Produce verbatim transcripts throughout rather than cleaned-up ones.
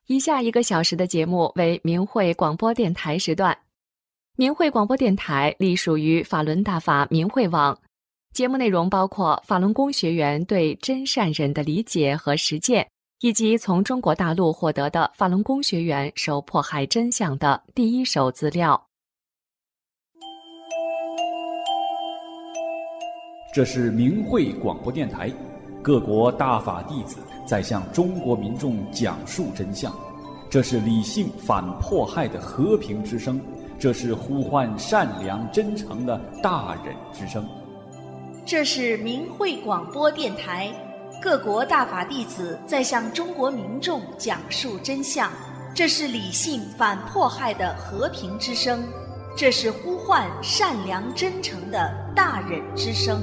以下一个小时的节目为明慧广播电台时段。明慧广播电台隶属于法轮大法明慧网，节目内容包括法轮功学员对真善忍的理解和实践，以及从中国大陆获得的法轮功学员受迫害真相的第一手资料。 这是明慧广播电台，各国大法弟子在向中国民众讲述真相，这是理性反迫害的和平之声，这是呼唤善良真诚的大忍之声。 这是明慧广播电台，各国大法弟子在向中国民众讲述真相，这是理性反迫害的和平之声，这是呼唤善良真诚的大忍之声。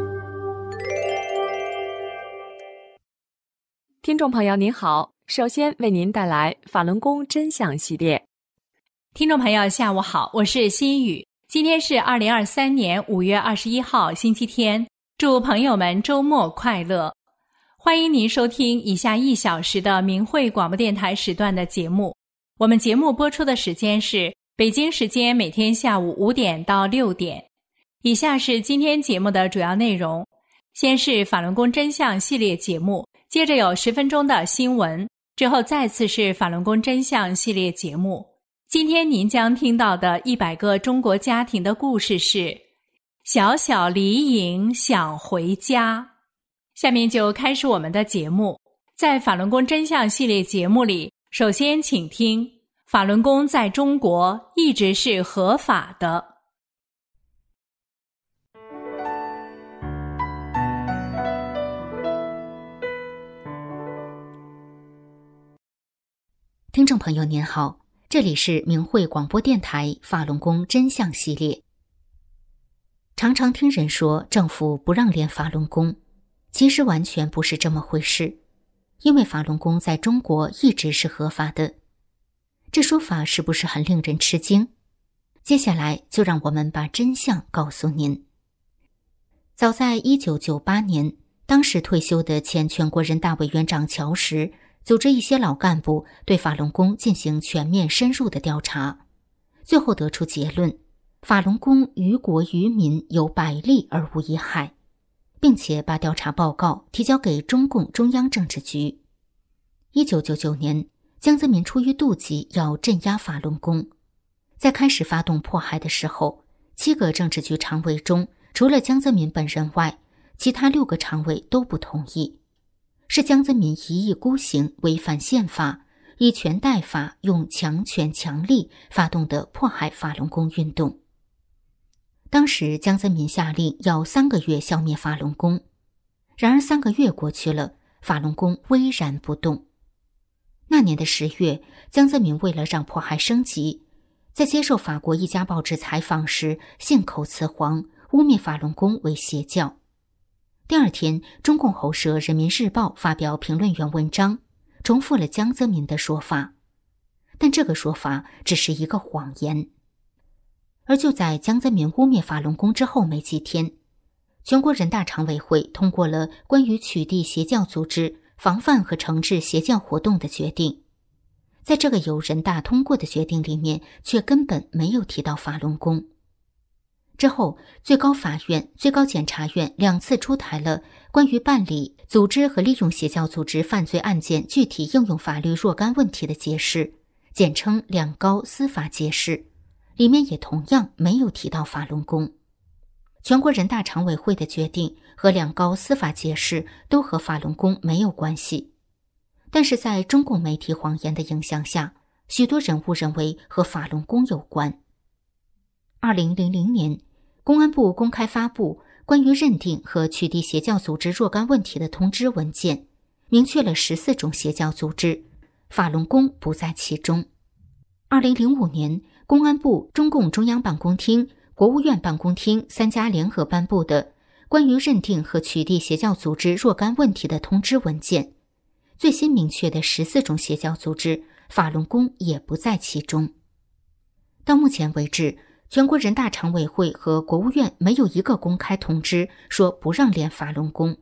听众朋友您好，首先为您带来法轮功真相系列。 听众朋友下午好，我是心雨，今天是二零二三年五月二十一号星期天，祝朋友们周末快乐。欢迎您收听以下一小时的明慧广播电台时段的节目。我们节目播出的时间是北京时间每天下午五点到六点。以下是今天节目的主要内容，先是法轮功真相系列节目，接着有十分钟的新闻，之后再次是法轮功真相系列节目。今天您将听到的一百个中国家庭的故事是小小离营想回家。下面就开始我们的节目。在法轮功真相系列节目里，首先请听法轮功在中国一直是合法的。 听众朋友您好，这里是明慧广播电台法轮功真相系列。常常听人说政府不让练法轮功，其实完全不是这么回事，因为法轮功在中国一直是合法的。这说法是不是很令人吃惊？接下来就让我们把真相告诉您。早在一九九八年，当时退休的前全国人大委员长乔石组织一些老干部对法轮功进行全面深入的调查，最后得出结论，法轮功于国于民有百利而无一害，并且把调查报告提交给中共中央政治局。一九九九年，江泽民出于妒忌要镇压法轮功，在开始发动迫害的时候，七个政治局常委中，除了江泽民本人外，其他六个常委都不同意。是江泽民一意孤行，违反宪法，以权代法，用强权强力发动的迫害法轮功运动。当时江泽民下令要三个月消灭法轮功，然而三个月过去了，法轮功巍然不动。那年的十月，江泽民为了让迫害升级，在接受法国一家报纸采访时信口雌黄，污蔑法轮功为邪教。第二天，中共喉舌《人民日报》发表评论员文章，重复了江泽民的说法，但这个说法只是一个谎言。而就在江泽民污蔑法轮功之后没几天，全国人大常委会通过了关于取缔邪教组织、防范和惩治邪教活动的决定。在这个由人大通过的决定里面，却根本没有提到法轮功。之后，最高法院、最高检察院两次出台了关于办理、组织和利用邪教组织犯罪案件具体应用法律若干问题的解释，简称两高司法解释，里面也同样没有提到法轮功。全国人大常委会的决定和两高司法解释都和法轮功没有关系，但是在中共媒体谎言的影响下，许多人误认为和法轮功有关。二零零零年，公安部公开发布关于认定和取缔邪教组织若干问题的通知文件，明确了十四种邪教组织，法轮功不在其中。二零零五年，公安部、中共中央办公厅、国务院办公厅三家联合颁布的关于认定和取缔邪教组织若干问题的通知文件，最新明确的十四种邪教组织，法轮功也不在其中。到目前为止，全国人大常委会和国务院没有一个公开通知说不让练法轮功，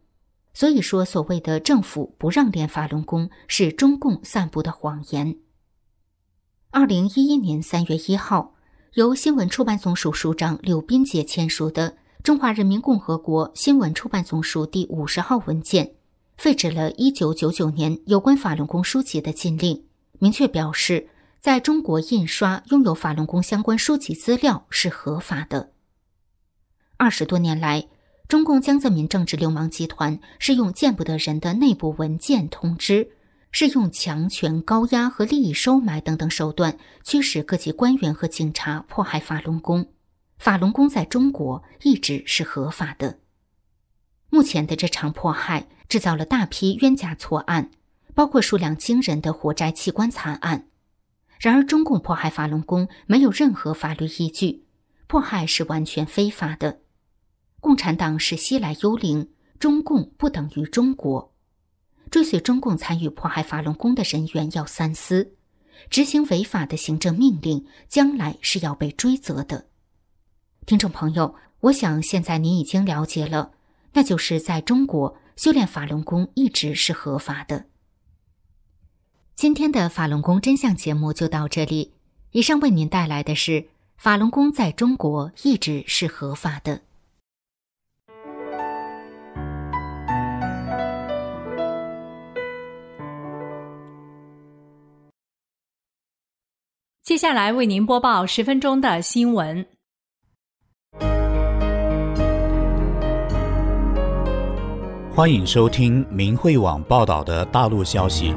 所以说所谓的政府不让练法轮功是中共散布的谎言。二零一一年三月一号，由新闻出版总署署长柳斌杰签署的《中华人民共和国新闻出版总署第五十号文件》，废止了一九九九年有关法轮功书籍的禁令，明确表示在中国印刷拥有法轮功相关书籍资料是合法的。二十多年来，中共江泽民政治流氓集团是用见不得人的内部文件通知，是用强权高压和利益收买等等手段驱使各级官员和警察迫害法轮功。法轮功在中国一直是合法的。目前的这场迫害制造了大批冤假错案，包括数量惊人的火灾器官惨案。然而中共迫害法轮功没有任何法律依据，迫害是完全非法的。共产党是西来幽灵，中共不等于中国。追随中共参与迫害法轮功的人员要三思，执行违法的行政命令，将来是要被追责的。听众朋友，我想现在您已经了解了，那就是在中国修炼法轮功一直是合法的。今天的法轮功真相节目就到这里，以上为您带来的是法轮功在中国一直是合法的。 接下来为您播报十分钟的新闻。 欢迎收听明慧网报道的大陆消息。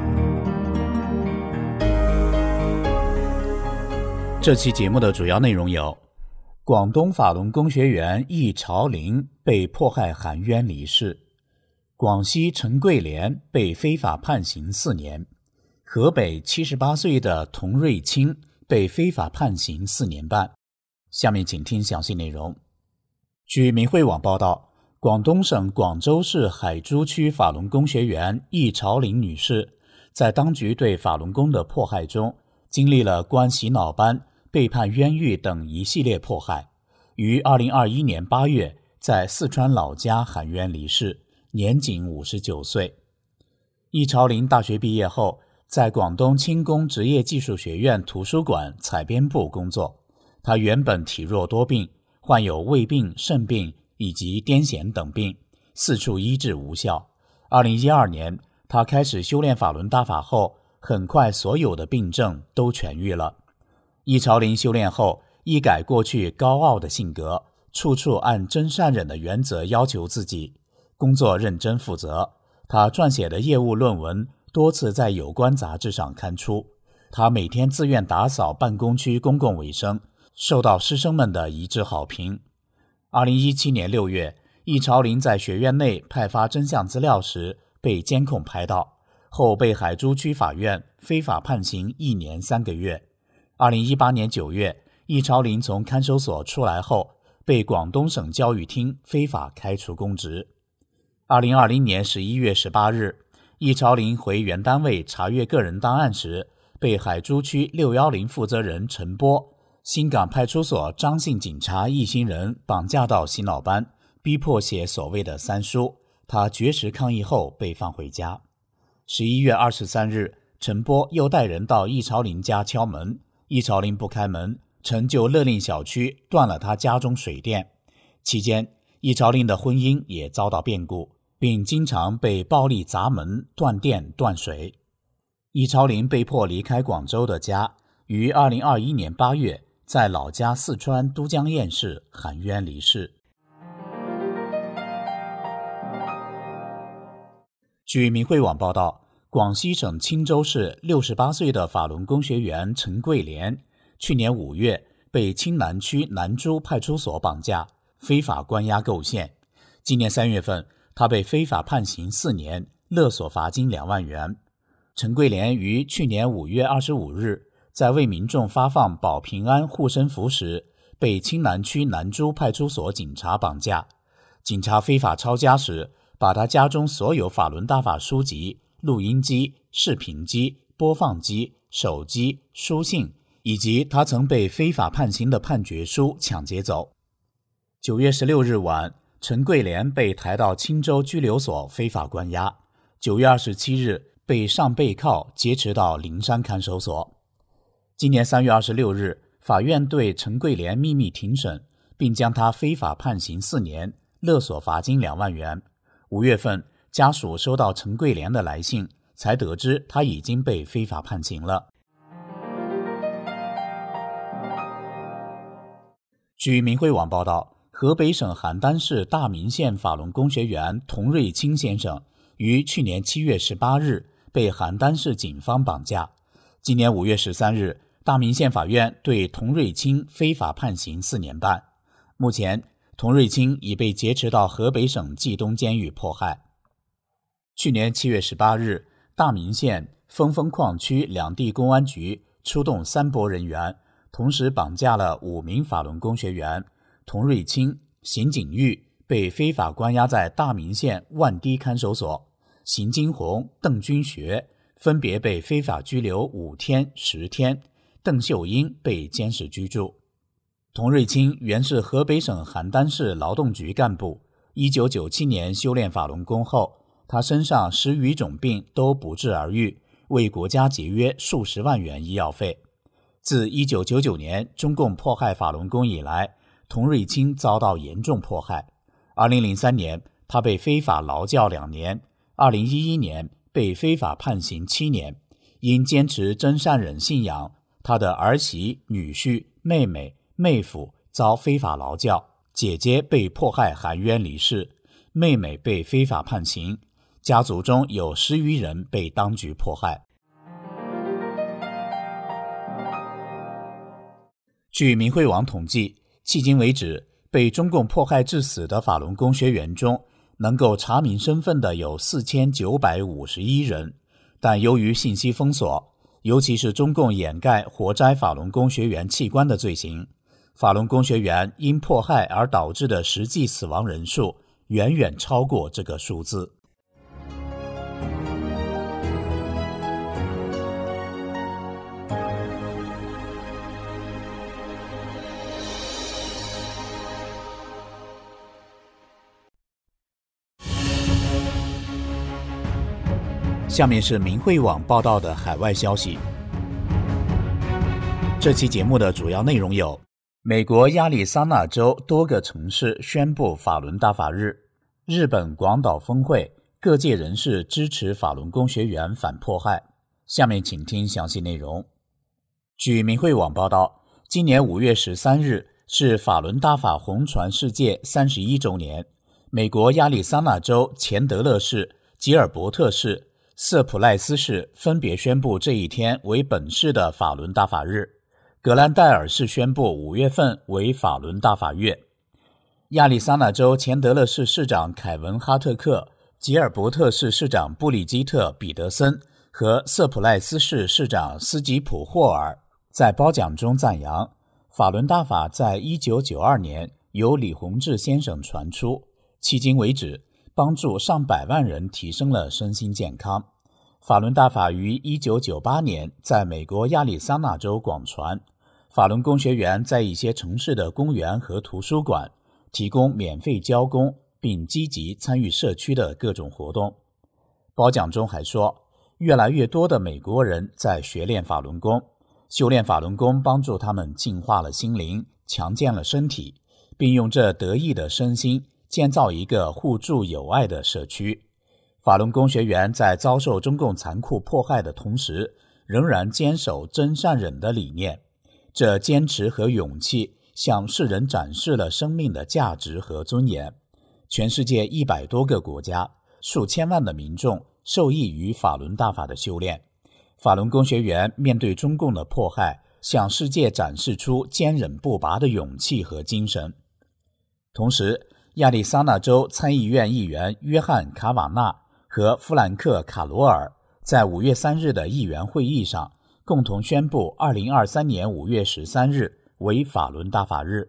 这期节目的主要内容有：广东法轮功学员易朝林被迫害含冤离世，广西陈桂莲被非法判刑四年，河北七十八岁的童瑞清被非法判刑四年半。下面请听详细内容。据明慧网报道，广东省广州市海珠区法轮功学员易朝林女士，在当局对法轮功的迫害中，经历了关洗脑班、被判冤狱等一系列迫害，于二零二一年八月在四川老家含冤离世，年仅五十九岁。易朝林大学毕业后，在广东轻工职业技术学院图书馆采编部工作。他原本体弱多病，患有胃病、肾病以及癫痫等病，四处医治无效。二零一二年，他开始修炼法轮大法后，很快所有的病症都痊愈了。易朝林修炼后，一改过去高傲的性格，处处按真善忍的原则要求自己，工作认真负责。他撰写的业务论文多次在有关杂志上刊出。他每天自愿打扫办公区公共卫生，受到师生们的一致好评。二零一七年六月，易朝林在学院内派发真相资料时被监控拍到，后被海珠区法院非法判刑一年三个月。二零一八年九月，易朝林从看守所出来后，被广东省教育厅非法开除公职。二零二零年十一月十八日，易朝林回原单位查阅个人档案时，被海珠区六一零负责人陈波、新港派出所张姓警察一行人绑架到洗脑班，逼迫写所谓的三书。他绝食抗议后被放回家。十一月二十三日，陈波又带人到易朝林家敲门，易朝林不开门，陈就勒令小区断了他家中水电。期间，易朝林的婚姻也遭到变故，并经常被暴力砸门、断电、断水。易朝林被迫离开广州的家，于二零二一年八月在老家四川都江堰市含冤离世。据明慧网报道，广西省钦州市六十八岁的法轮功学员陈桂莲，去年五月被青南区南珠派出所绑架，非法关押构陷。今年三月份，他被非法判刑四年，勒索罚金两万元。陈桂莲于去年五月二十五日，在为民众发放保平安护身符时，被青南区南珠派出所警察绑架。警察非法抄家时，把他家中所有法轮大法书籍、录音机、视频机、播放机、手机、书信以及他曾被非法判刑的判决书抢劫走。九月十六日晚， 陈桂莲被抬到青州拘留所非法关押，九月二十七日被上背铐劫持到灵山看守所。今年三月二十六日，法院对陈桂莲秘密庭审，并将他非法判刑四年，勒索罚金两万元。五月份，家属收到陈桂莲的来信，才得知他已经被非法判刑了。据明慧网报道，河北省邯郸市大名县法轮功学员童瑞清先生于去年七月十八日被邯郸市警方绑架。今年五月十三日，大名县法院对童瑞清非法判刑四年半。目前，童瑞清已被劫持到河北省冀东监狱迫害。去年七月十八日，大名县峰峰矿区两地公安局出动三拨人员，同时绑架了五名法轮功学员，童瑞清、邢景玉被非法关押在大名县万堤看守所，邢金红、邓军学分别被非法拘留五天、十天，邓秀英被监视居住。童瑞清原是河北省邯郸市劳动局干部，一九九七年修炼法轮功后，他身上十余种病都不治而愈，为国家节约数十万元医药费。自一九九九年中共迫害法轮功以来，童瑞清遭到严重迫害。二零零三年，他被非法劳教两年；二零一一年被非法判刑七年。因坚持真善忍信仰，他的儿媳、女婿、妹妹、妹夫遭非法劳教，姐姐被迫害含冤离世，妹妹被非法判刑，家族中有十余人被当局迫害。据明慧网统计，迄今为止，被中共迫害致死的法轮功学员中，能够查明身份的有四千九百五十一人，但由于信息封锁，尤其是中共掩盖活摘法轮功学员器官的罪行，法轮功学员因迫害而导致的实际死亡人数远远超过这个数字。下面是明慧网报道的海外消息。这期节目的主要内容有：美国亚利桑那州多个城市宣布法轮大法日；日本广岛峰会，各界人士支持法轮功学员反迫害。下面请听详细内容。据明慧网报道，今年五月十三日是法轮大法红传世界三十一周年。美国亚利桑那州钱德勒市、吉尔伯特市、瑟普赖斯市分别宣布这一天为本市的法轮大法日，格兰戴尔市宣布五月份为法轮大法月。亚利桑那州钱德勒市市长凯文·哈特克、吉尔伯特市市长布里基特·彼得森和瑟普赖斯市市长斯吉普·霍尔在褒奖中赞扬，法轮大法在一九九二年由李洪志先生传出，迄今为止帮助上百万人提升了身心健康。法轮大法于一九九八年在美国亚利桑那州广传，法轮功学员在一些城市的公园和图书馆提供免费教功，并积极参与社区的各种活动。褒奖中还说，越来越多的美国人在学练法轮功，修炼法轮功帮助他们净化了心灵，强健了身体，并用这得意的身心建造一个互助友爱的社区。法轮功学员在遭受中共残酷迫害的同时，仍然坚守真善忍的理念。这坚持和勇气向世人展示了生命的价值和尊严。全世界一百多个国家，数千万的民众受益于法轮大法的修炼。法轮功学员面对中共的迫害，向世界展示出坚忍不拔的勇气和精神。同时，亚利桑那州参议院议员约翰·卡瓦纳和弗兰克·卡罗尔在五月三日的议员会议上共同宣布二零二三年五月十三日为法轮大法日。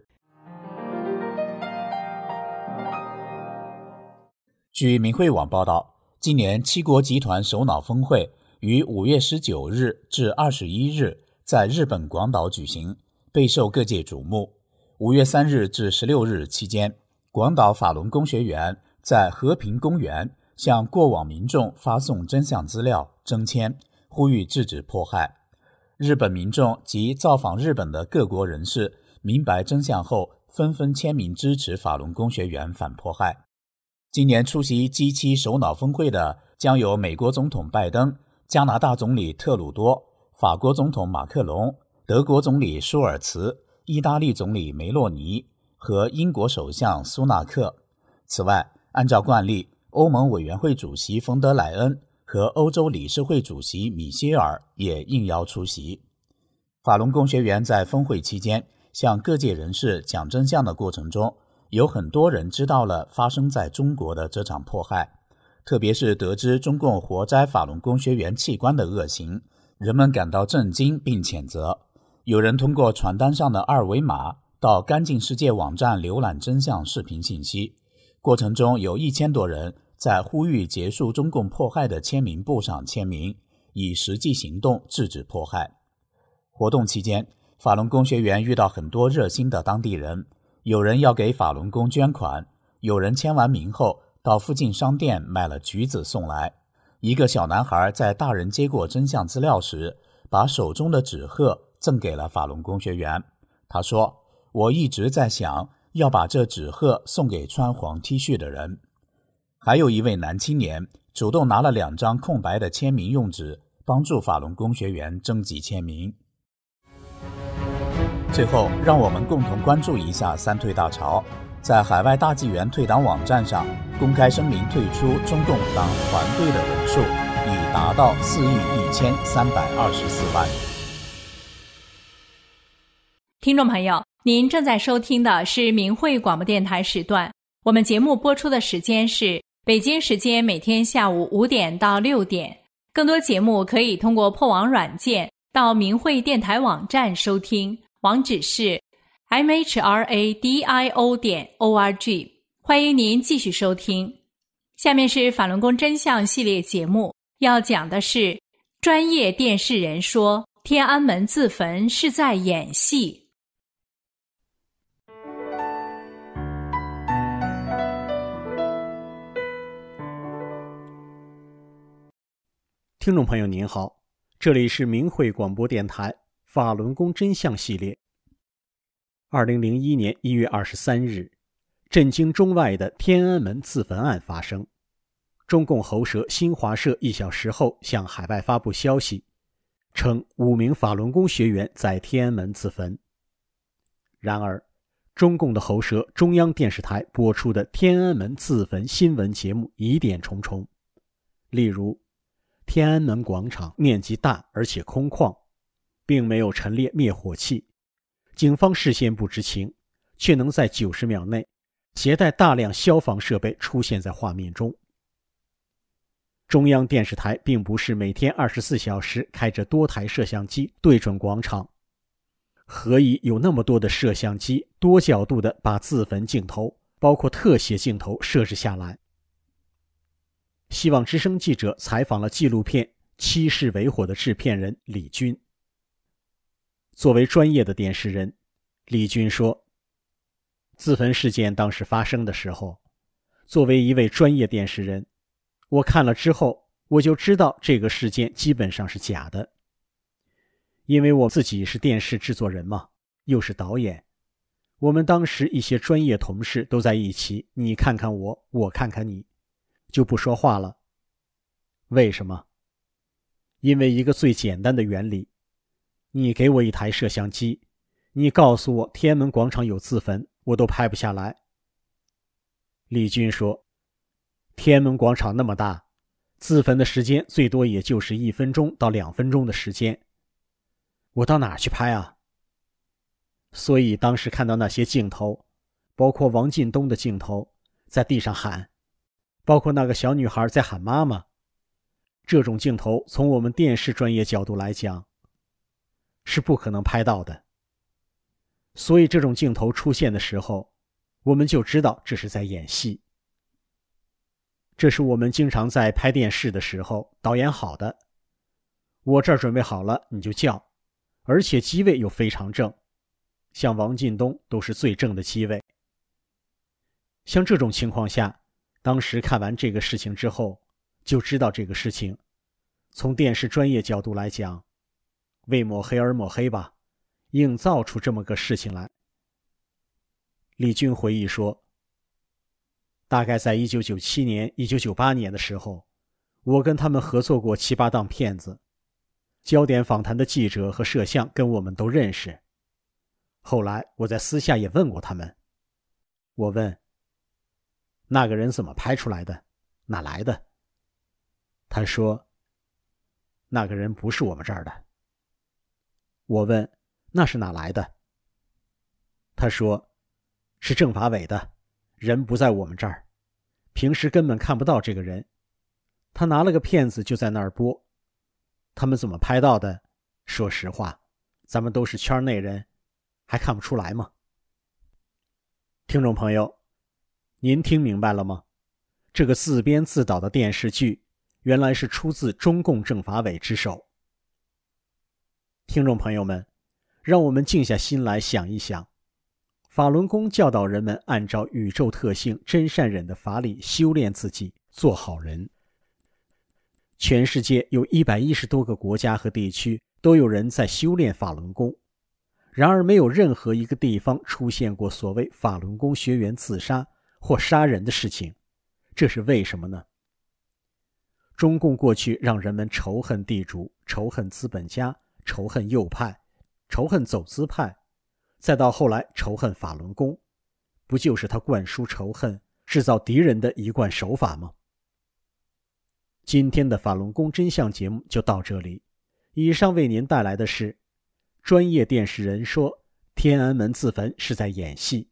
据明慧网报道，今年七国集团首脑峰会于五月十九日至二十一日在日本广岛举行，备受各界瞩目。五月三日至十六日期间， 广岛法轮功学员在和平公园向过往民众发送真相资料征签，呼吁制止迫害。日本民众及造访日本的各国人士明白真相后，纷纷签名支持法轮功学员反迫害。今年出席 G 七 首脑峰会的将有美国总统拜登、加拿大总理特鲁多、法国总统马克龙、德国总理舒尔茨、意大利总理梅洛尼和英国首相苏纳克。此外，按照惯例，欧盟委员会主席冯德莱恩和欧洲理事会主席米歇尔也应邀出席。法轮功学员在峰会期间向各界人士讲真相的过程中，有很多人知道了发生在中国的这场迫害，特别是得知中共活摘法轮功学员器官的恶行，人们感到震惊并谴责。有人通过传单上的二维码到干净世界网站浏览真相视频信息，过程中有一千多人在呼吁结束中共迫害的签名簿上签名，以实际行动制止迫害。活动期间，法轮功学员遇到很多热心的当地人，有人要给法轮功捐款，有人签完名后到附近商店买了橘子送来。一个小男孩在大人接过真相资料时，把手中的纸鹤赠给了法轮功学员。他说，我一直在想要把这纸鹤送给穿黄 T 恤的人。还有一位男青年主动拿了两张空白的签名用纸，帮助法轮功学员征集签名。最后，让我们共同关注一下三退大潮。在海外大纪元退党网站上公开声明退出中共党团队的人数已达到四亿一千三百二十四万。 听众朋友，您正在收听的是明慧广播电台时段，我们节目播出的时间是北京时间每天下午五点到六点。更多节目可以通过破网软件到明慧电台网站收听，网址是 m h r a d i o 点 o r g。 欢迎您继续收听。下面是法轮功真相系列节目，要讲的是专业电视人说天安门自焚是在演戏。 听众朋友您好，这里是明慧广播电台法轮功真相系列。二零零一年一月二十三日，震惊中外的天安门自焚案发生。中共喉舌新华社一小时后向海外发布消息，称五名法轮功学员在天安门自焚。然而，中共的喉舌中央电视台播出的天安门自焚新闻节目疑点重重，例如天安门广场面积大而且空旷，并没有陈列灭火器，警方事先不知情，却能在九十秒内携带大量消防设备出现在画面中。中央电视台并不是每天二十四小时开着多台摄像机对准广场，何以有那么多的摄像机多角度地把自焚镜头包括特写镜头设置下来？希望之声记者采访了纪录片《七世为火》的制片人李军。作为专业的电视人，李军说，自焚事件当时发生的时候，作为一位专业电视人，我看了之后，我就知道这个事件基本上是假的。因为我自己是电视制作人嘛，又是导演，我们当时一些专业同事都在一起，你看看我，我看看你，就不说话了。为什么？因为一个最简单的原理，你给我一台摄像机，你告诉我天安门广场有自焚，我都拍不下来。李军说，天安门广场那么大，自焚的时间最多也就是一分钟到两分钟的时间，我到哪儿去拍啊？所以当时看到那些镜头，包括王进东的镜头，在地上喊，包括那个小女孩在喊妈妈，这种镜头从我们电视专业角度来讲是不可能拍到的。所以这种镜头出现的时候，我们就知道这是在演戏。这是我们经常在拍电视的时候导演好的，我这儿准备好了你就叫，而且机位又非常正，像王进东都是最正的机位。 像这种情况下，当时看完这个事情之后，就知道这个事情从电视专业角度来讲，为抹黑而抹黑吧，硬造出这么个事情来。李军回忆说，大概在一九九七年、一九九八年的时候，我跟他们合作过七八档片子，焦点访谈的记者和摄像跟我们都认识。后来我在私下也问过他们，我问那个人怎么拍出来的，哪来的？他说那个人不是我们这儿的。我问那是哪来的？他说是政法委的，人不在我们这儿，平时根本看不到这个人，他拿了个片子就在那儿播。他们怎么拍到的？说实话，咱们都是圈内人，还看不出来吗？听众朋友，您听明白了吗？这个自编自导的电视剧原来是出自中共政法委之手。听众朋友们，让我们静下心来想一想，法轮功教导人们按照宇宙特性真善忍的法理修炼自己，做好人。全世界有一百一十多个国家和地区都有人在修炼法轮功，然而没有任何一个地方出现过所谓法轮功学员自杀或杀人的事情，这是为什么呢？中共过去让人们仇恨地主，仇恨资本家，仇恨右派，仇恨走资派，再到后来仇恨法轮功，不就是他灌输仇恨、制造敌人的一贯手法吗？今天的法轮功真相节目就到这里，以上为您带来的是专业电视人说天安门自焚是在演戏。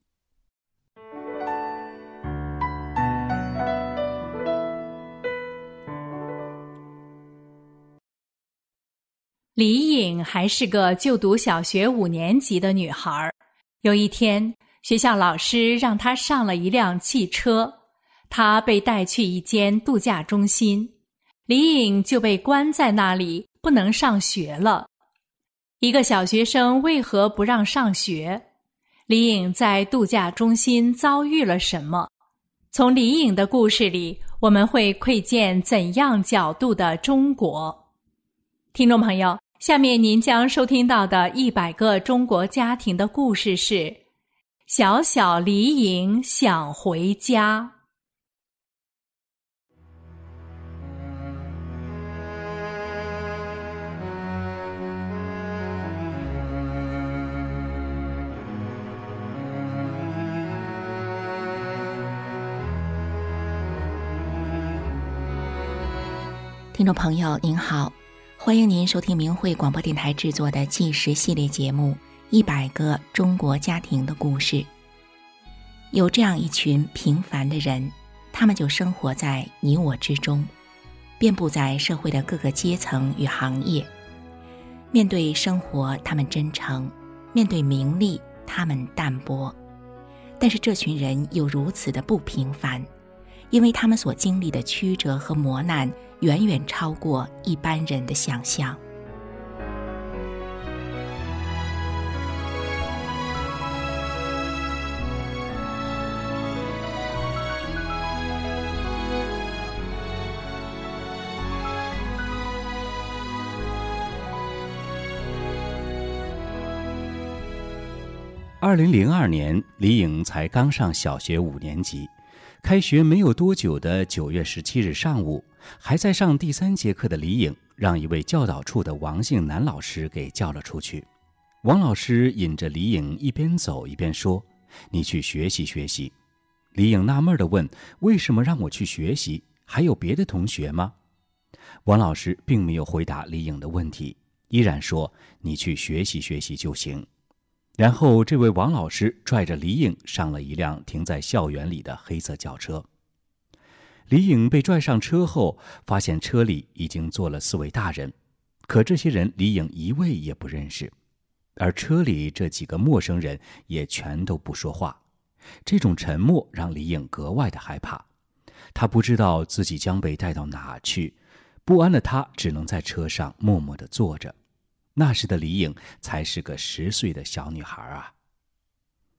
李颖还是个就读小学五年级的女孩。有一天，学校老师让她上了一辆汽车，她被带去一间度假中心，李颖就被关在那里，不能上学了。一个小学生为何不让上学？李颖在度假中心遭遇了什么？从李颖的故事里，我们会窥见怎样角度的中国？听众朋友，下面您将收听到的一百个中国家庭的故事是小小李颖想回家。 听众朋友您好，欢迎您收听明慧广播电台制作的纪实系列节目《一百个中国家庭的故事》。有这样一群平凡的人，他们就生活在你我之中，遍布在社会的各个阶层与行业。面对生活，他们真诚；面对名利，他们淡泊。但是这群人又如此的不平凡，因为他们所经历的曲折和磨难远远超过一般人的想象。 二零零二年，李颖才刚上小学五年级。开学没有多久的九月十七日上午，还在上第三节课的李颖让一位教导处的王姓男老师给叫了出去。王老师引着李颖一边走一边说：“你去学习学习。”李颖纳闷地问：“为什么让我去学习？还有别的同学吗？”王老师并没有回答李颖的问题，依然说：“你去学习学习就行。”然后这位王老师拽着李颖上了一辆停在校园里的黑色轿车。李颖被拽上车后，发现车里已经坐了四位大人，可这些人李颖一位也不认识，而车里这几个陌生人也全都不说话。这种沉默让李颖格外的害怕，他不知道自己将被带到哪去，不安的他只能在车上默默地坐着。那时的李颖才是个十岁的小女孩啊。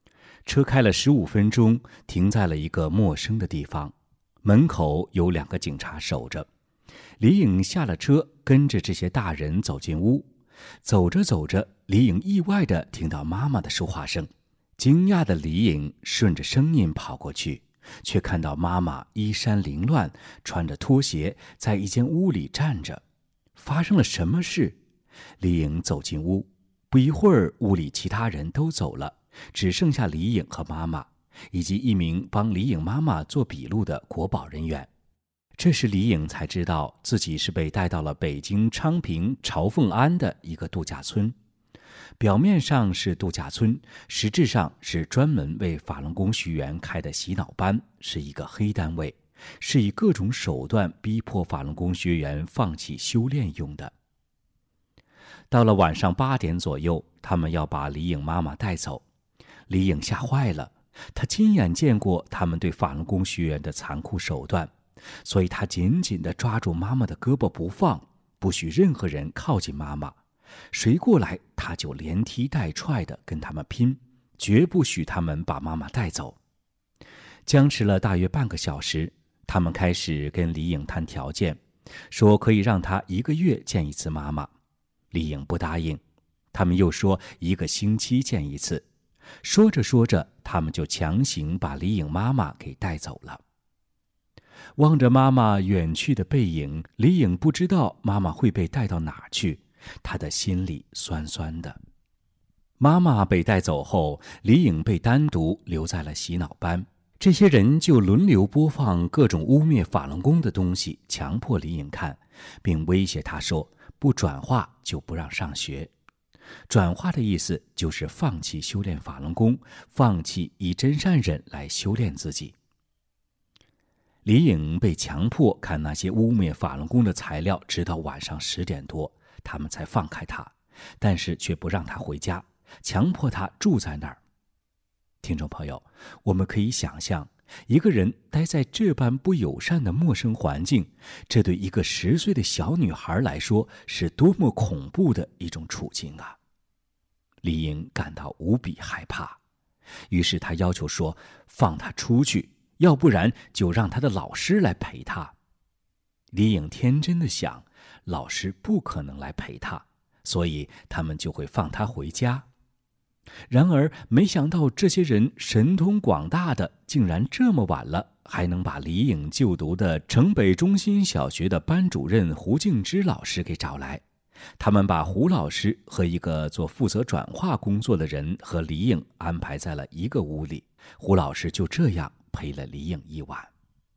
车开了十五分钟，停在了一个陌生的地方，门口有两个警察守着。李颖下了车，跟着这些大人走进屋。走着走着，李颖意外地听到妈妈的说话声。惊讶的李颖顺着声音跑过去，却看到妈妈衣衫凌乱，穿着拖鞋，在一间屋里站着。发生了什么事？李颖走进屋，不一会儿，屋里其他人都走了，只剩下李颖和妈妈，以及一名帮李颖妈妈做笔录的国保人员。这时李颖才知道自己是被带到了北京昌平朝凤庵的一个度假村。表面上是度假村，实质上是专门为法轮功学员开的洗脑班，是一个黑单位，是以各种手段逼迫法轮功学员放弃修炼用的。到了晚上八点左右，他们要把李颖妈妈带走。李颖吓坏了，她亲眼见过他们对法轮功学员的残酷手段，所以她紧紧地抓住妈妈的胳膊不放，不许任何人靠近妈妈。谁过来，她就连踢带踹地跟他们拼，绝不许他们把妈妈带走。僵持了大约半个小时，他们开始跟李颖谈条件，说可以让她一个月见一次妈妈。李颖不答应，他们又说一个星期见一次。说着说着，他们就强行把李颖妈妈给带走了。望着妈妈远去的背影，李颖不知道妈妈会被带到哪儿去，她的心里酸酸的。妈妈被带走后，李颖被单独留在了洗脑班，这些人就轮流播放各种污蔑法轮功的东西，强迫李颖看，并威胁她说不转化就不让上学。转化的意思就是放弃修炼法轮功，放弃以真善忍来修炼自己。李颖被强迫看那些污蔑法轮功的材料，直到晚上十点多，他们才放开他，但是却不让他回家，强迫他住在那儿。听众朋友，我们可以想象，一个人待在这般不友善的陌生环境，这对一个十岁的小女孩来说是多么恐怖的一种处境啊！李颖感到无比害怕，于是她要求说放她出去，要不然就让她的老师来陪她。李颖天真的想，老师不可能来陪她，所以他们就会放她回家。然而没想到这些人神通广大的，竟然这么晚了还能把李颖就读的城北中心小学的班主任胡敬之老师给找来。他们把胡老师和一个做负责转化工作的人和李颖安排在了一个屋里，胡老师就这样陪了李颖一晚。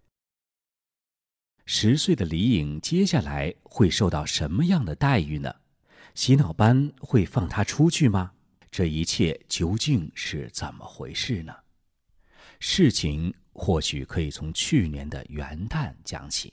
十岁的李颖接下来会受到什么样的待遇呢？洗脑班会放她出去吗？这一切究竟是怎么回事呢？事情或许可以从去年的元旦讲起。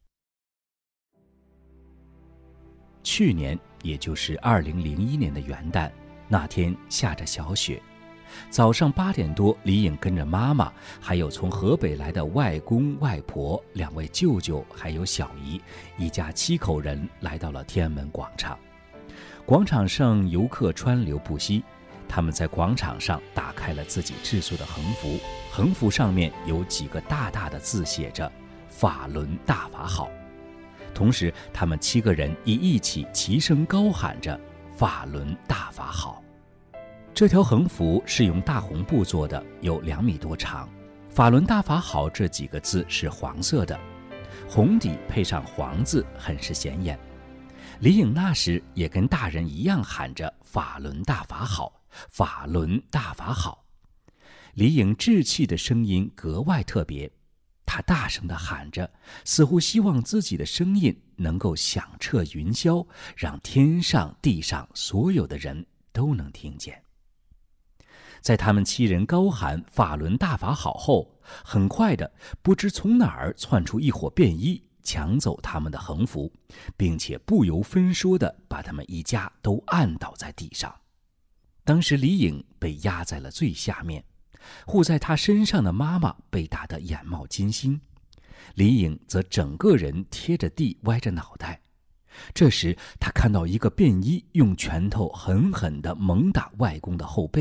去年，也就是二零零一年的元旦，那天下着小雪。早上八点多，李颖跟着妈妈，还有从河北来的外公外婆、两位舅舅，还有小姨，一家七口人来到了天安门广场。广场上游客川流不息，他们在广场上打开了自己制作的横幅，横幅上面有几个大大的字写着“法轮大法好”。同时他们七个人也一起齐声高喊着“法轮大法好”。这条横幅是用大红布做的，有两米多长，“法轮大法好”这几个字是黄色的，红底配上黄字，很是显眼。李颖那时也跟大人一样喊着“法轮大法好，法轮大法好”。李颖稚气的声音格外特别，她大声地喊着，似乎希望自己的声音能够响彻云霄，让天上地上所有的人都能听见。在他们七人高喊“法轮大法好”后，很快的，不知从哪儿窜出一伙便衣，抢走他们的横幅，并且不由分说地把他们一家都按倒在地上。当时李颖被压在了最下面，护在她身上的妈妈被打得眼冒金星，李颖则整个人贴着地歪着脑袋。这时她看到一个便衣用拳头狠狠地猛打外公的后背，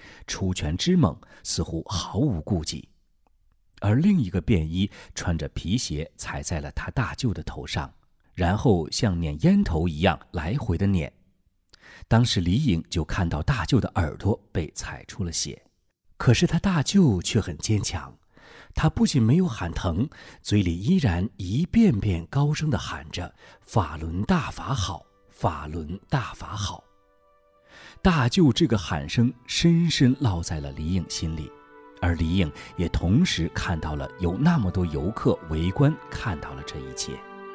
出拳之猛，似乎毫无顾忌。而另一个便衣穿着皮鞋踩在了他大舅的头上，然后像捻烟头一样来回的捻。当时李颖就看到大舅的耳朵被踩出了血，可是他大舅却很坚强，他不仅没有喊疼，嘴里依然一遍遍高声地喊着法轮大法好，法轮大法好。大舅这个喊声深深烙在了李颖心里，而李颖也同时看到了有那么多游客围观，看到了这一切。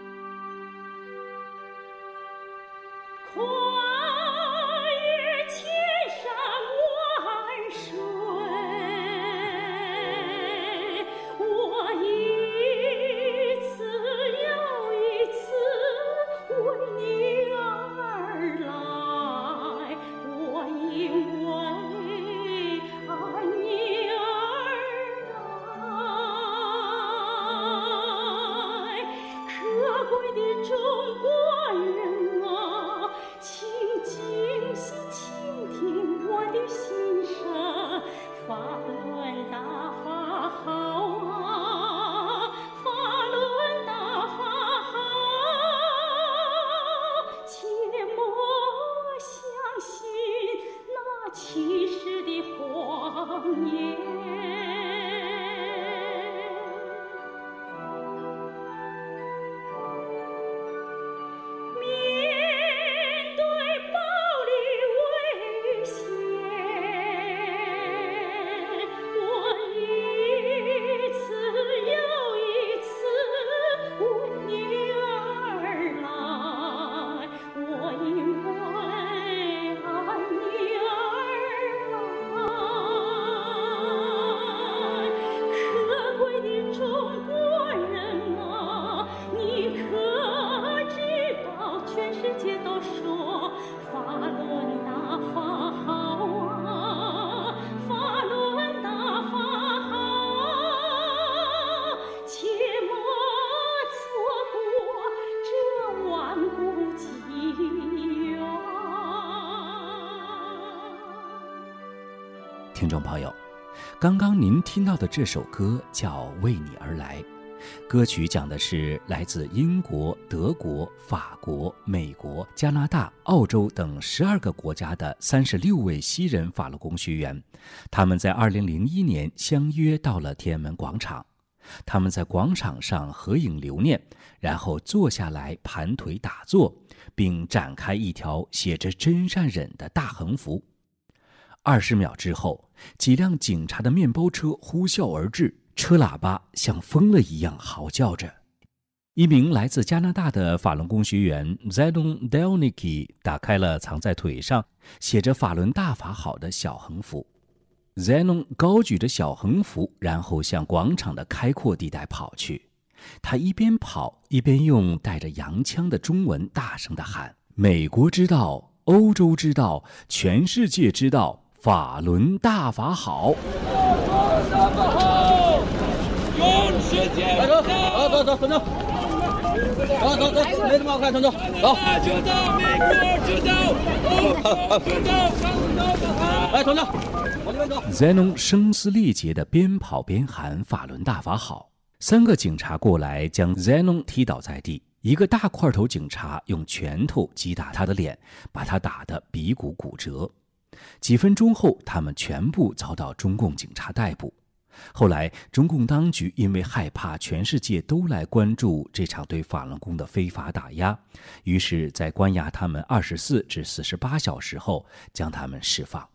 听众朋友，刚刚您听到的这首歌叫《为你而来》，歌曲讲的是来自英国、德国、法国、美国、加拿大、澳洲等十二个国家的三十六位西人法轮功学员，他们在二零零一年相约到了天安门广场，他们在广场上合影留念，然后坐下来盘腿打坐，并展开一条写着真善忍的大横幅。二十秒之后，几辆警察的面包车呼啸而至，车喇叭像疯了一样嚎叫着。一名来自加拿大的法轮功学员 Zenon Delnicki 打开了藏在腿上写着法轮大法好的小横幅。Zenon 高举着小横幅，然后向广场的开阔地带跑去。他一边跑一边用带着洋腔的中文大声地喊：美国知道，欧洲知道，全世界知道，法轮大法好！ 大法好，永世坚守！走走走，村长，走走走，没什么好看，村长，走。知道，美国知道，欧洲知道，哎，村长，往这边走。 Zenon 声嘶力竭地边跑边喊法轮大法好。三个警察过来将 Zenon 踢倒在地，一个大块头警察用拳头击打他的脸，把他打得鼻骨骨折。几分钟后，他们全部遭到中共警察逮捕。后来，中共当局因为害怕全世界都来关注这场对法轮功的非法打压，于是，在关押他们二十四至四十八小时后，将他们释放。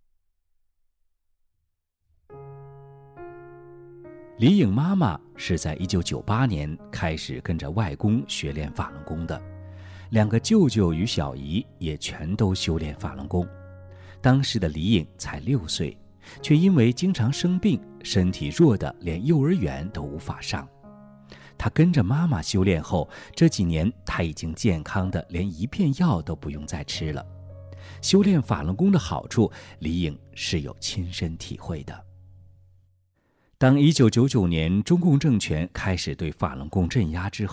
李颖妈妈是在一九九八年开始跟着外公学练法轮功的，两个舅舅与小姨也全都修炼法轮功。当时的李颖才六岁，却因为经常生病，身体弱得连幼儿园都无法上。她跟着妈妈修炼后，这几年她已经健康的连一片药都不用再吃了。修炼法轮功的好处，李颖是有亲身体会的。当一九九九年中共政权开始对法轮功镇压之后，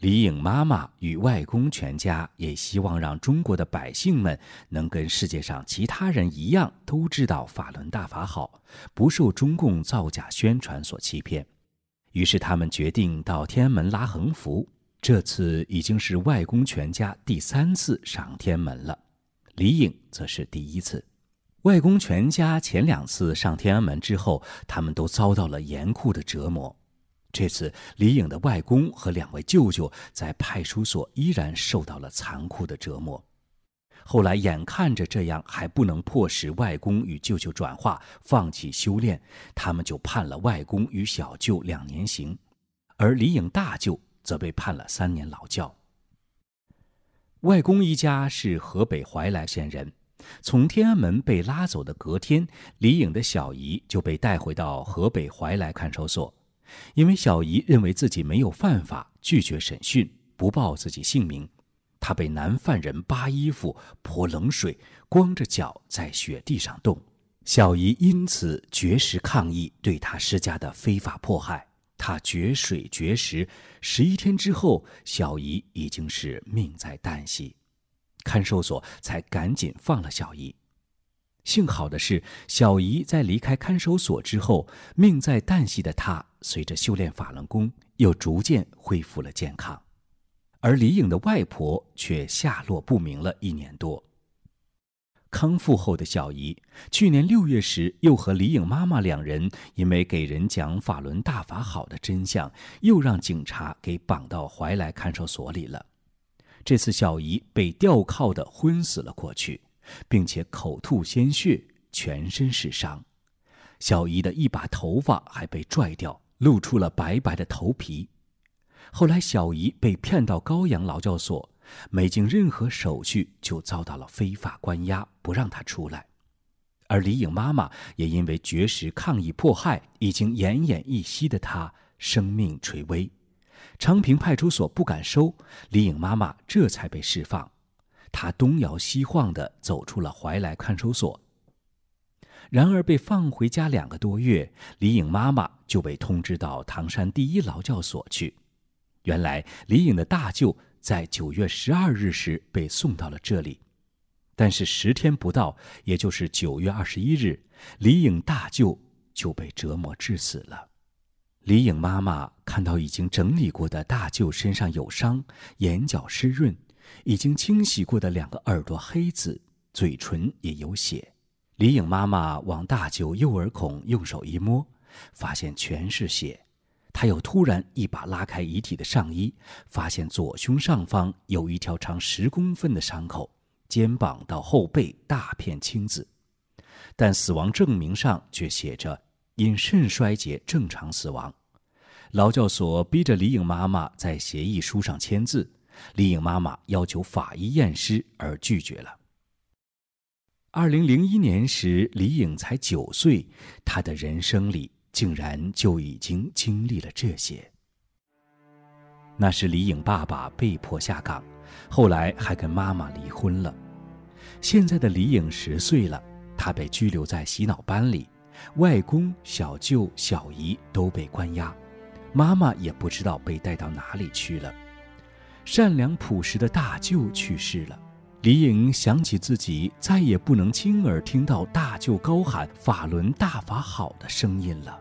李颖妈妈与外公全家也希望让中国的百姓们能跟世界上其他人一样，都知道法轮大法好，不受中共造假宣传所欺骗。于是他们决定到天安门拉横幅，这次已经是外公全家第三次上天安门了，李颖则是第一次。外公全家前两次上天安门之后，他们都遭到了严酷的折磨。这次李颖的外公和两位舅舅在派出所依然受到了残酷的折磨。后来眼看着这样还不能迫使外公与舅舅转化放弃修炼，他们就判了外公与小舅两年刑，而李颖大舅则被判了三年劳教。外公一家是河北怀来县人，从天安门被拉走的隔天，李颖的小姨就被带回到河北怀来看守所。因为小姨认为自己没有犯法，拒绝审讯，不报自己姓名，她被男犯人扒衣服、泼冷水，光着脚在雪地上冻。小姨因此绝食抗议对她施加的非法迫害，她绝水绝食，十一天之后，小姨已经是命在旦夕，看守所才赶紧放了小姨。幸好的是，小姨在离开看守所之后，命在旦夕的她随着修炼法轮功又逐渐恢复了健康，而李颖的外婆却下落不明了一年多。康复后的小姨去年六月时又和李颖妈妈两人因为给人讲法轮大法好的真相，又让警察给绑到怀来看守所里了。这次小姨被吊铐的昏死了过去，并且口吐鲜血，全身是伤。小姨的一把头发还被拽掉，露出了白白的头皮。后来小姨被骗到高阳劳教所，没经任何手续就遭到了非法关押，不让她出来。而李颖妈妈也因为绝食抗议迫害，已经奄奄一息的她生命垂危。昌平派出所不敢收，李颖妈妈这才被释放。她东摇西晃地走出了怀来看守所。然而被放回家两个多月，李颖妈妈就被通知到唐山第一劳教所去。原来李颖的大舅在九月十二日时被送到了这里，但是十天不到，也就是九月二十一日，李颖大舅就被折磨致死了。李颖妈妈看到已经整理过的大舅身上有伤，眼角湿润，已经清洗过的两个耳朵黑紫，嘴唇也有血。李颖妈妈往大舅右耳孔用手一摸，发现全是血。她又突然一把拉开遗体的上衣，发现左胸上方有一条长十公分的伤口，肩膀到后背大片青紫，但死亡证明上却写着因肾衰竭正常死亡。劳教所逼着李颖妈妈在协议书上签字，李颖妈妈要求法医验尸而拒绝了。二零零一年时，李颖才九岁，她的人生里竟然就已经经历了这些。那是李颖爸爸被迫下岗，后来还跟妈妈离婚了。现在的李颖十岁了，她被拘留在洗脑班里，外公、小舅、小姨都被关押，妈妈也不知道被带到哪里去了。善良朴实的大舅去世了，李颖想起自己再也不能亲耳听到大舅高喊法轮大法好的声音了。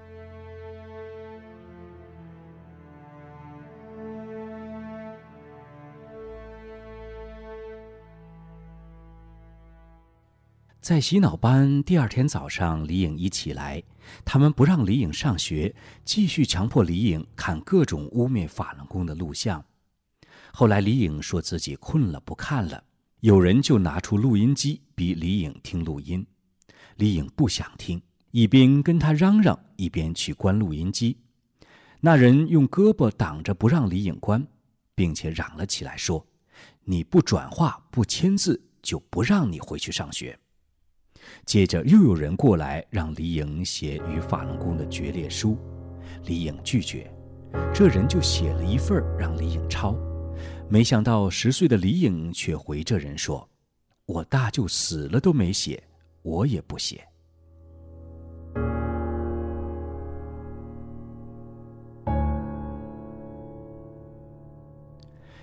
在洗脑班第二天早上，李颖一起来，他们不让李颖上学，继续强迫李颖看各种污蔑法轮功的录像。后来李颖说自己困了不看了，有人就拿出录音机逼李颖听录音。李颖不想听，一边跟他嚷嚷，一边去关录音机。那人用胳膊挡着不让李颖关，并且嚷了起来说：你不转化不签字，就不让你回去上学。接着又有人过来让李颖写与法轮功的决裂书，李颖拒绝，这人就写了一份让李颖抄。没想到十岁的李颖却回这人说：我大舅死了都没写，我也不写。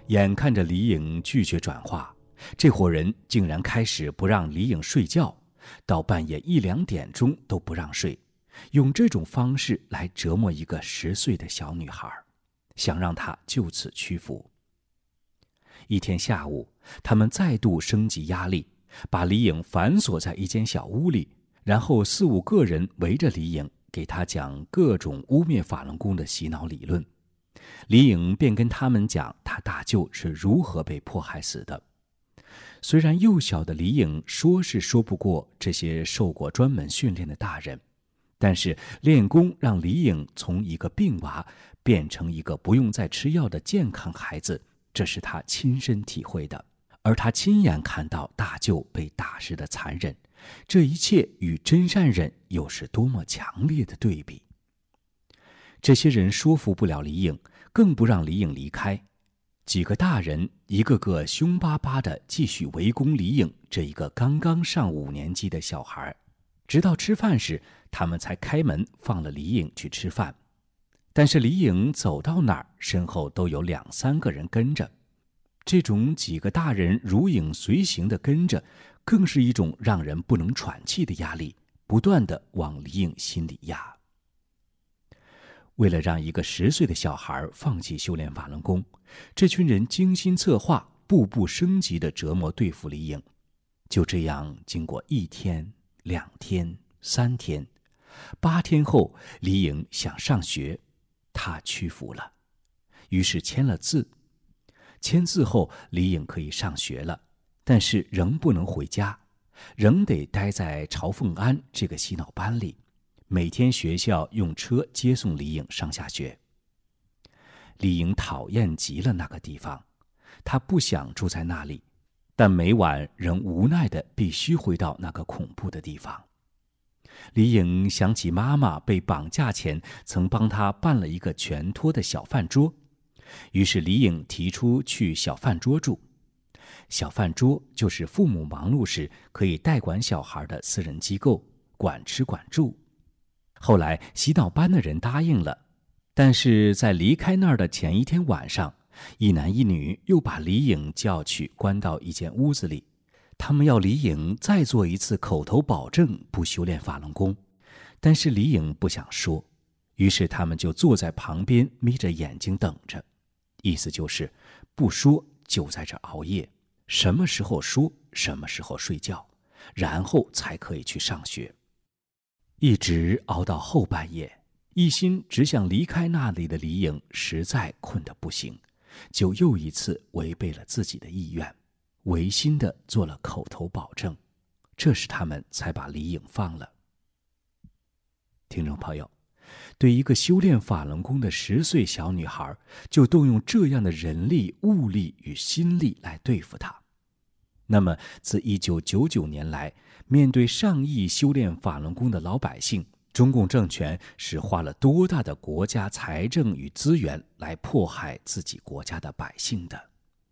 眼看着李颖拒绝转化，这伙人竟然开始不让李颖睡觉，到半夜一两点钟都不让睡，用这种方式来折磨一个十岁的小女孩，想让她就此屈服。一天下午，他们再度升级压力，把李颖反锁在一间小屋里，然后四五个人围着李颖，给她讲各种污蔑法轮功的洗脑理论。李颖便跟他们讲她大舅是如何被迫害死的。虽然幼小的李颖说是说不过这些受过专门训练的大人，但是练功让李颖从一个病娃变成一个不用再吃药的健康孩子，这是他亲身体会的，而他亲眼看到大舅被打时的残忍，这一切与真善忍又是多么强烈的对比。这些人说服不了李颖，更不让李颖离开。几个大人一个个凶巴巴地继续围攻李颖这一个刚刚上五年级的小孩，直到吃饭时，他们才开门放了李颖去吃饭。但是李颖走到哪儿，身后都有两三个人跟着，这种几个大人如影随形地跟着，更是一种让人不能喘气的压力，不断地往李颖心里压。为了让一个十岁的小孩放弃修炼法轮功，这群人精心策划，步步升级地折磨对付李颖。就这样，经过一天、两天、三天，八天后，李颖想上学，他屈服了，于是签了字。签字后，李颖可以上学了，但是仍不能回家，仍得待在朝凤安这个洗脑班里。每天学校用车接送李颖上下学。李颖讨厌极了那个地方，她不想住在那里，但每晚仍无奈地必须回到那个恐怖的地方。李颖想起妈妈被绑架前曾帮她办了一个全托的小饭桌，于是李颖提出去小饭桌住。小饭桌就是父母忙碌时可以代管小孩的私人机构，管吃管住。后来洗脑班的人答应了，但是在离开那儿的前一天晚上，一男一女又把李颖叫去关到一间屋子里，他们要李颖再做一次口头保证不修炼法轮功，但是李颖不想说，于是他们就坐在旁边眯着眼睛等着，意思就是不说就在这熬夜，什么时候说什么时候睡觉，然后才可以去上学。一直熬到后半夜，一心只想离开那里的李颖实在困得不行，就又一次违背了自己的意愿，违心地做了口头保证，这时他们才把李颖放了。听众朋友，对一个修炼法轮功的十岁小女孩，就动用这样的人力、物力与心力来对付她，那么自一九九九年来，面对上亿修炼法轮功的老百姓，中共政权是花了多大的国家财政与资源来迫害自己国家的百姓的？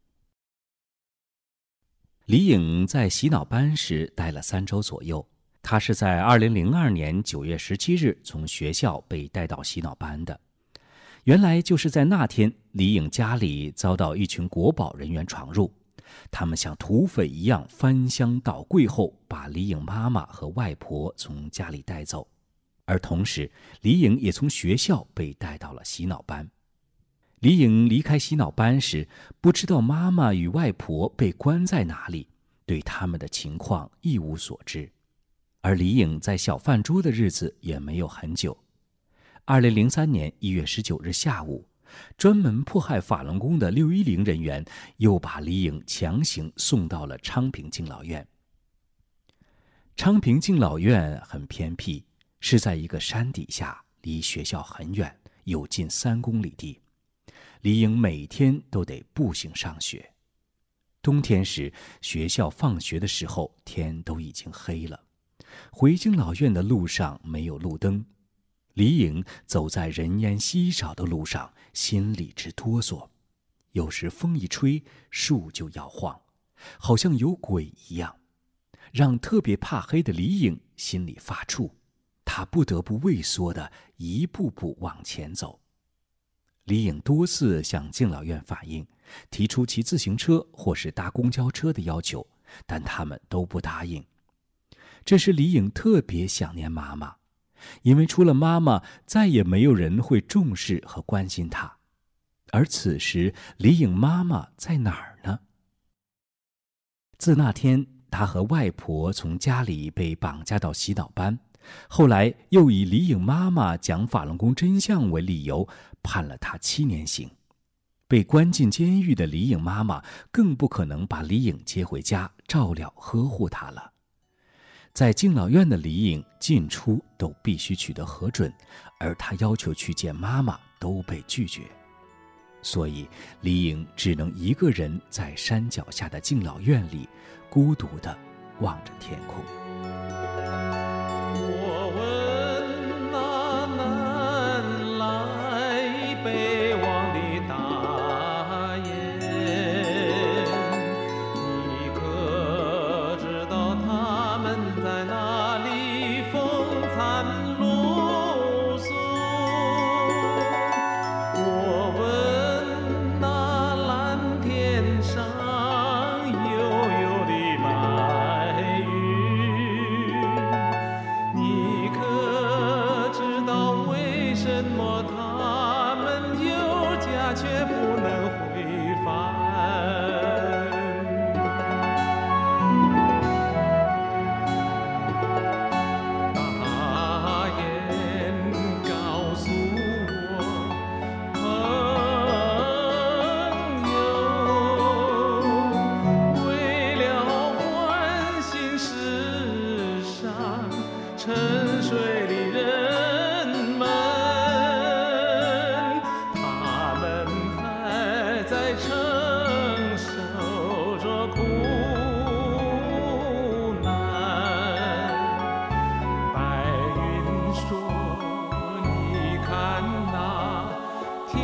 李颖在洗脑班时待了三周左右，她是在二零零二年九月十七日从学校被带到洗脑班的。原来就是在那天，李颖家里遭到一群国保人员闯入，他们像土匪一样翻箱倒柜后，把李颖妈妈和外婆从家里带走，而同时李颖也从学校被带到了洗脑班。李颖离开洗脑班时，不知道妈妈与外婆被关在哪里，对他们的情况一无所知。而李颖在小饭桌的日子也没有很久。二零零三年一月十九日下午，专门迫害法轮功的六一零人员又把李颖强行送到了昌平敬老院。昌平敬老院很偏僻，是在一个山底下，离学校很远，有近三公里地。李颖每天都得步行上学。冬天时，学校放学的时候，天都已经黑了。回敬老院的路上没有路灯，李颖走在人烟稀少的路上，心里直哆嗦。有时风一吹，树就摇晃，好像有鬼一样，让特别怕黑的李颖心里发怵。他不得不畏缩地一步步往前走。 李颖多次向敬老院反映，提出骑自行车或是搭公交车的要求，但他们都不答应。这时李颖特别想念妈妈，因为除了妈妈，再也没有人会重视和关心她。而此时李颖妈妈在哪儿呢？自那天她和外婆从家里被绑架到洗脑班，后来又以李颖妈妈讲法轮功真相为理由判了她七年刑。被关进监狱的李颖妈妈更不可能把李颖接回家照料呵护她了。在敬老院的李颖进出都必须取得核准，而她要求去见妈妈都被拒绝。所以李颖只能一个人在山脚下的敬老院里孤独地望着天空。 我问那南来北往的大雁，你可知道他们在哪里风餐露宿？我问那蓝天上悠悠的白云，你可知道为什么他们有家却不能回返？大雁告诉我，朋友，为了唤醒世上沉睡的人们，他们还在承受着苦难。白云说，你看那天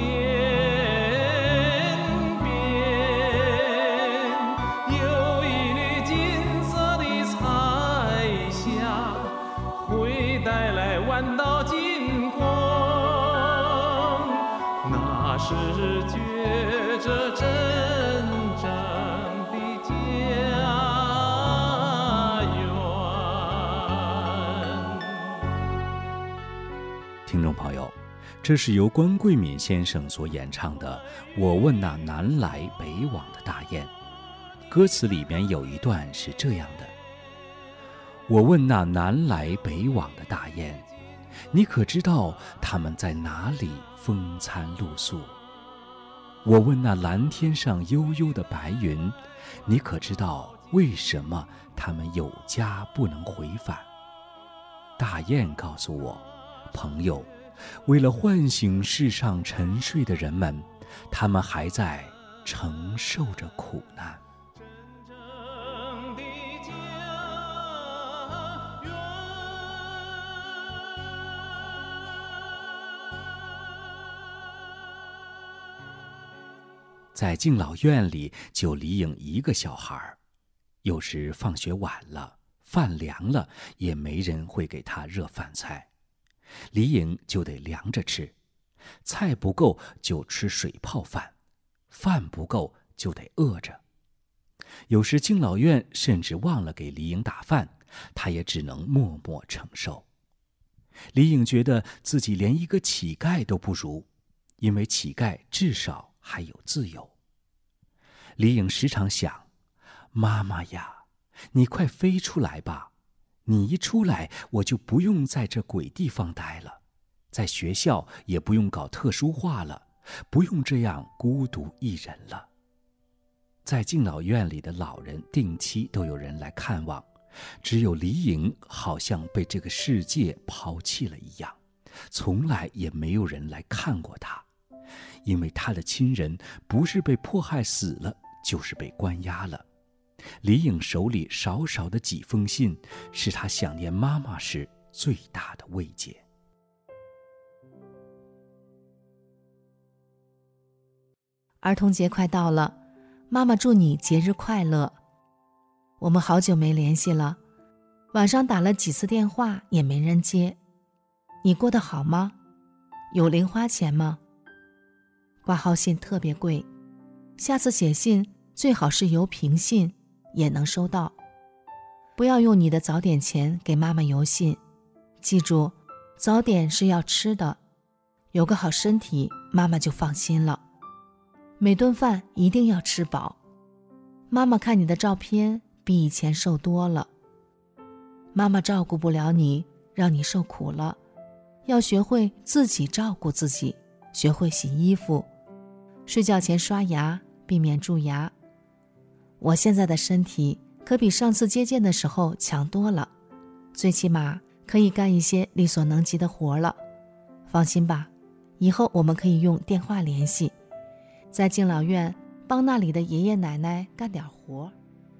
边有一缕金色的彩霞，会带来万道金光，那是觉着真正的家园。 听众朋友，这是由关桂敏先生所演唱的《我问那南来北往的大雁》。歌词里面有一段是这样的：我问那南来北往的大雁，你可知道他们在哪里风餐露宿？我问那蓝天上悠悠的白云，你可知道为什么他们有家不能回返？大雁告诉我，朋友，为了唤醒世上沉睡的人们，他们还在承受着苦难。在敬老院里就李颖一个小孩，有时放学晚了，饭凉了，也没人会给他热饭菜，李颖就得凉着吃，菜不够就吃水泡饭，饭不够就得饿着。有时敬老院甚至忘了给李颖打饭，他也只能默默承受。李颖觉得自己连一个乞丐都不如，因为乞丐至少还有自由。李颖时常想，妈妈呀，你快飞出来吧，你一出来我就不用在这鬼地方待了，在学校也不用搞特殊化了，不用这样孤独一人了。在敬老院里的老人定期都有人来看望，只有李颖好像被这个世界抛弃了一样，从来也没有人来看过他，因为他的亲人不是被迫害死了，就是被关押了。李颖手里少少的几封信，是他想念妈妈时最大的慰藉。 儿童节快到了，妈妈祝你节日快乐。我们好久没联系了，晚上打了几次电话也没人接。你过得好吗？有零花钱吗？ 挂号信特别贵，下次写信最好是邮平信，也能收到。不要用你的早点钱给妈妈邮信，记住，早点是要吃的，有个好身体，妈妈就放心了。每顿饭一定要吃饱。妈妈看你的照片比以前瘦多了，妈妈照顾不了你，让你受苦了，要学会自己照顾自己，学会洗衣服，睡觉前刷牙，避免蛀牙。我现在的身体可比上次接见的时候强多了，最起码可以干一些力所能及的活了。放心吧，以后我们可以用电话联系，在敬老院帮那里的爷爷奶奶干点活。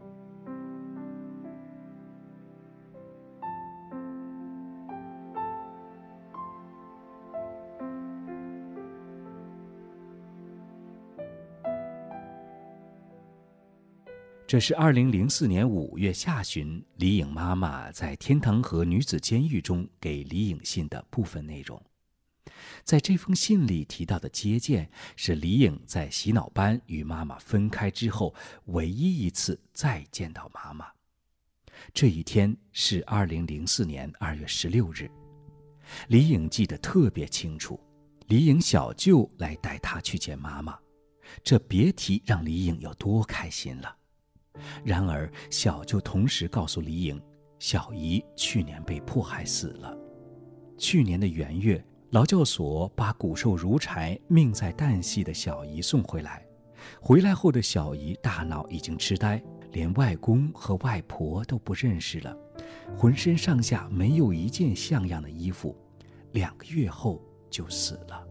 这是二零零四年五月下旬，李颖妈妈在天堂河女子监狱中给李颖信的部分内容。在这封信里提到的接见，是李颖在洗脑班与妈妈分开之后唯一一次再见到妈妈。这一天是二零零四年二月十六日，李颖记得特别清楚，李颖小舅来带她去见妈妈，这别提让李颖有多开心了。然而小舅同时告诉李颖，小姨去年被迫害死了。去年的元月，劳教所把骨瘦如柴命在旦夕的小姨送回来，回来后的小姨大脑已经痴呆，连外公和外婆都不认识了，浑身上下没有一件像样的衣服，两个月后就死了。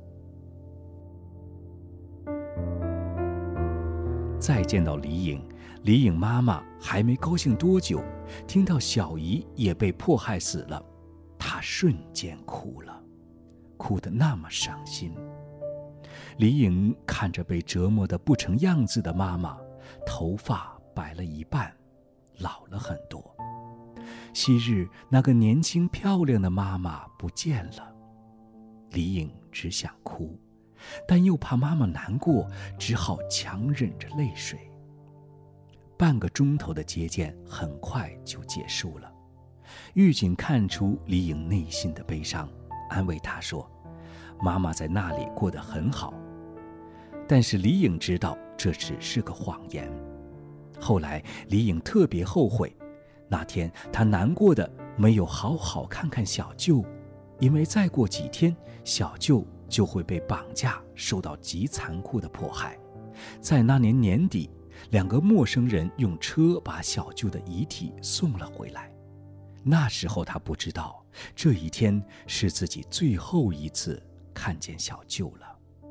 再见到李颖，李颖妈妈还没高兴多久，听到小姨也被迫害死了，她瞬间哭了，哭得那么伤心。李颖看着被折磨得不成样子的妈妈，头发白了一半，老了很多。昔日那个年轻漂亮的妈妈不见了，李颖只想哭，但又怕妈妈难过，只好强忍着泪水。半个钟头的接见很快就结束了，狱警看出李颖内心的悲伤，安慰她说，妈妈在那里过得很好。但是李颖知道这只是个谎言。后来李颖特别后悔，那天她难过的没有好好看看小舅，因为再过几天小舅就会被绑架，受到极残酷的迫害。在那年年底，两个陌生人用车把小舅的遗体送了回来。那时候他不知道，这一天是自己最后一次看见小舅了。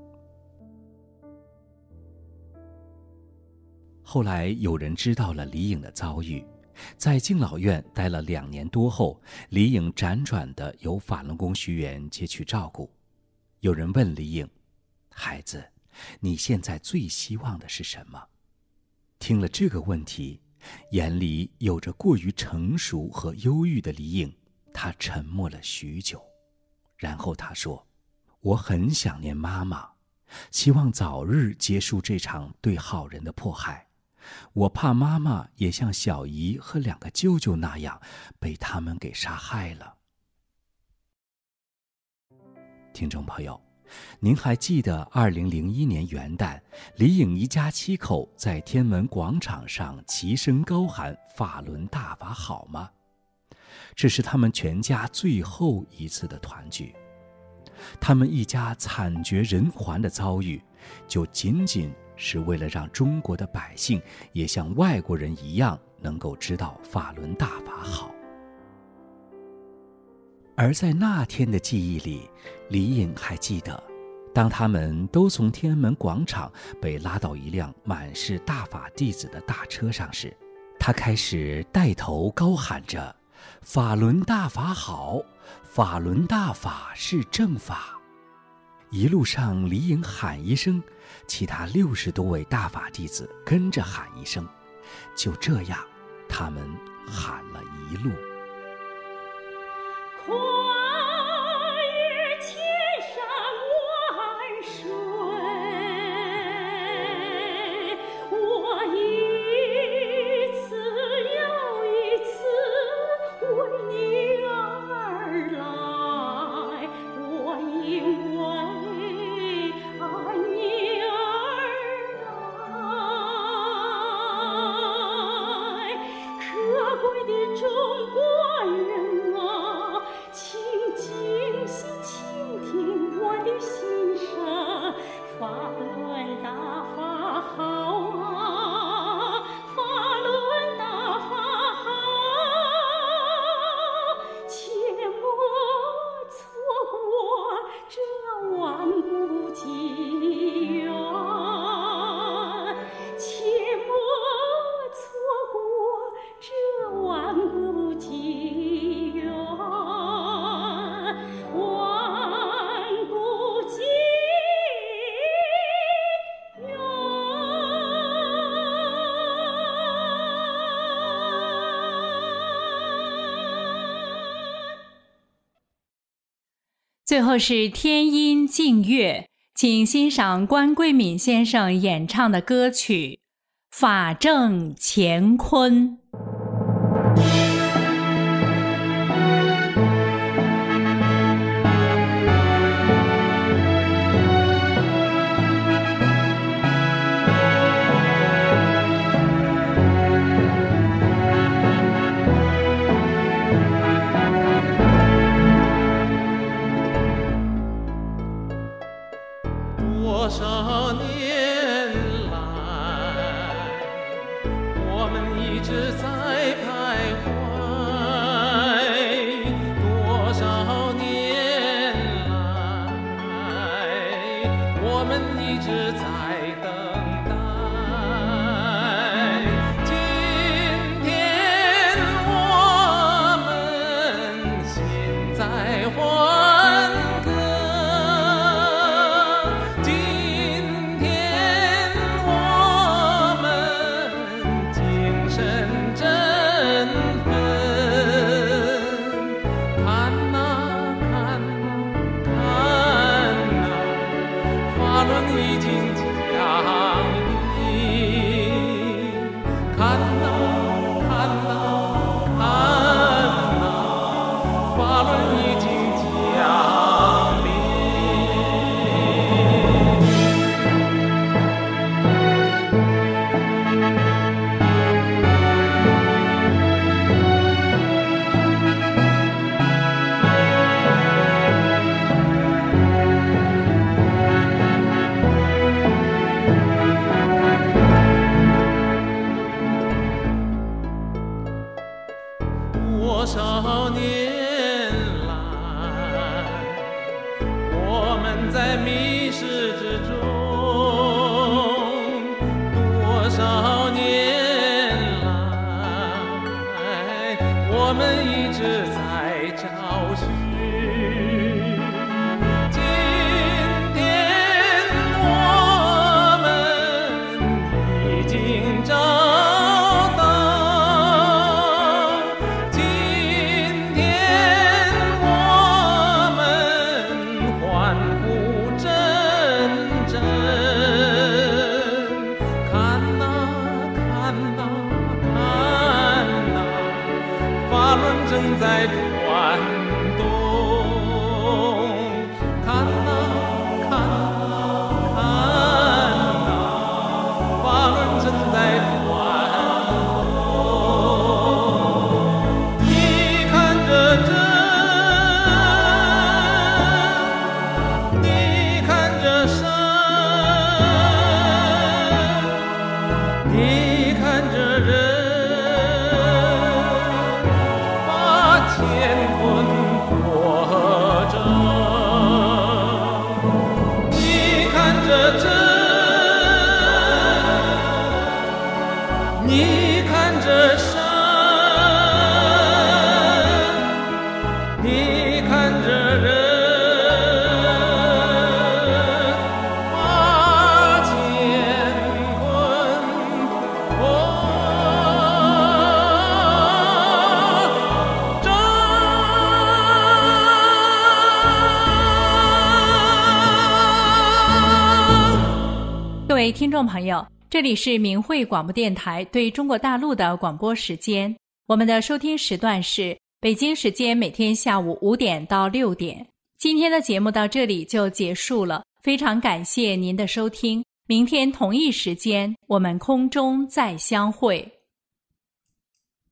后来有人知道了李颖的遭遇，在敬老院待了两年多后，李颖辗转地由法轮功学员接去照顾。有人问李颖，孩子，你现在最希望的是什么？听了这个问题，眼里有着过于成熟和忧郁的李颖，她沉默了许久，然后她说，我很想念妈妈，希望早日结束这场对好人的迫害。我怕妈妈也像小姨和两个舅舅那样被他们给杀害了。听众朋友，您还记得二零零一年元旦，李颖一家七口在天安门广场上齐声高喊法轮大法好吗？这是他们全家最后一次的团聚。他们一家惨绝人寰的遭遇，就仅仅是为了让中国的百姓也像外国人一样能够知道法轮大法好。而在那天的记忆里，李颖还记得，当他们都从天安门广场被拉到一辆满是大法弟子的大车上时，他开始带头高喊着法轮大法好，法轮大法是正法。一路上李颖喊一声，其他六十多位大法弟子跟着喊一声，就这样他们喊了一路。 跨越千山万水， 贵的中国人啊，请静心倾听我的心声。法轮大法好啊，法轮大法好，切莫错过这万古机缘，切莫错过这万古机缘，万古机缘。 最后是天音净月，请欣赏关桂敏先生演唱的歌曲《法正乾坤》。 多少年来，我们一直在徘徊，多少年来，我们一直在等待。今天我们心在欢歌，今天我们精神振奋。看哪看哪看哪，法轮已经降临。看哪看哪看哪，法轮已经降临。多少年来，我们在迷失之中，多少年来，我们一直在找寻。今天我们已经找到，今天我们欢呼阵阵。看哪看哪看哪，法轮正在转动。看哪看哪看哪，法轮正在转动。你看着这，你看着山，你看着人，把乾坤破正。你看着这，你看着山，你看着人，把乾坤破正。 各位听众朋友，这里是明慧广播电台对中国大陆的广播时间，我们的收听时段是北京时间每天下午五点到六点。今天的节目到这里就结束了，非常感谢您的收听，明天同一时间我们空中再相会。